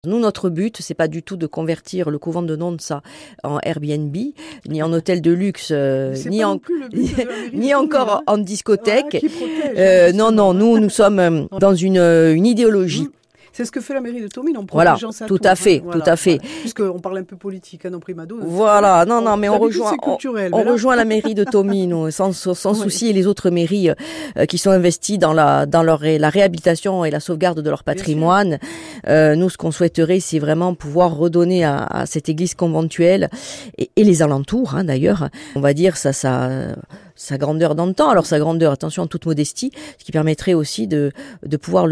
Nous, notre but, c'est pas du tout de convertir le couvent de Nonsa en Airbnb, ni en hôtel de luxe, ni encore en discothèque. Qui protège, non, nous sommes dans une idéologie. C'est ce que fait la mairie de Tomine en protégeant sa tour. Tout à fait. Puisqu'on parle un peu politique, non prima dose. Voilà, mais on rejoint la mairie de Tomine sans souci et les autres mairies qui sont investies dans la réhabilitation et la sauvegarde de leur patrimoine. Nous, ce qu'on souhaiterait, c'est vraiment pouvoir redonner à cette église conventuelle et les alentours, d'ailleurs, on va dire sa grandeur d'antan. Alors sa grandeur, attention, en toute modestie, ce qui permettrait aussi de pouvoir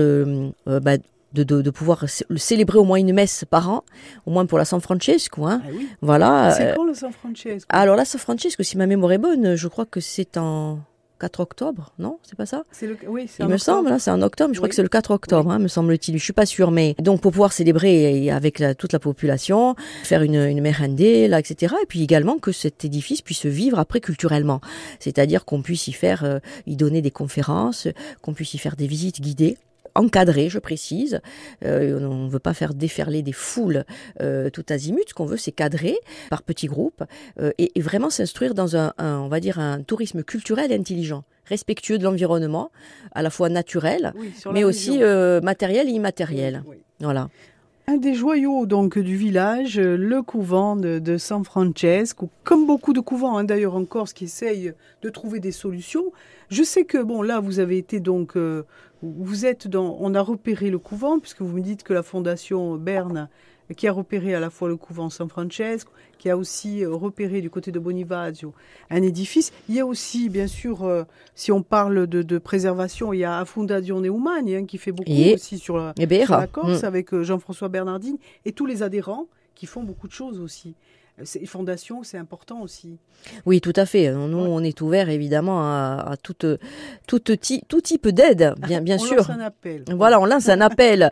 de pouvoir le célébrer au moins une messe par an, au moins pour la San Francesco. Ah oui. Voilà. C'est quand le San Francesco? Alors la San Francesco, si ma mémoire est bonne, je crois que c'est en 4 octobre, non? C'est pas ça? Oui, c'est Il me semble, c'est en octobre, je crois que c'est le 4 octobre, me semble-t-il. Je suis pas sûre, mais donc pour pouvoir célébrer avec toute la population, faire une merendée, là, etc. Et puis également que cet édifice puisse vivre après culturellement. C'est-à-dire qu'on puisse y donner des conférences, qu'on puisse y faire des visites guidées. Encadré, je précise. On ne veut pas faire déferler des foules tout azimut. Ce qu'on veut, c'est cadrer par petits groupes et vraiment s'instruire dans on va dire, un tourisme culturel et intelligent, respectueux de l'environnement, à la fois naturel, mais aussi matériel et immatériel. Oui. Voilà. Un des joyaux donc du village, le couvent de San Francesco, comme beaucoup de couvents d'ailleurs en Corse qui essayent de trouver des solutions. Je sais que là vous avez été donc on a repéré le couvent puisque vous me dites que la fondation Berne qui a repéré à la fois le couvent San Francesco, qui a aussi repéré du côté de Bonifacio un édifice. Il y a aussi, bien sûr, si on parle de préservation, il y a Fondazione Umani qui fait beaucoup aussi sur la Corse avec Jean-François Bernardine et tous les adhérents qui font beaucoup de choses aussi. Ces fondations, c'est important aussi. Oui, tout à fait. Nous, on est ouvert évidemment à tout type d'aide, bien sûr. On lance un appel. Voilà, on lance un appel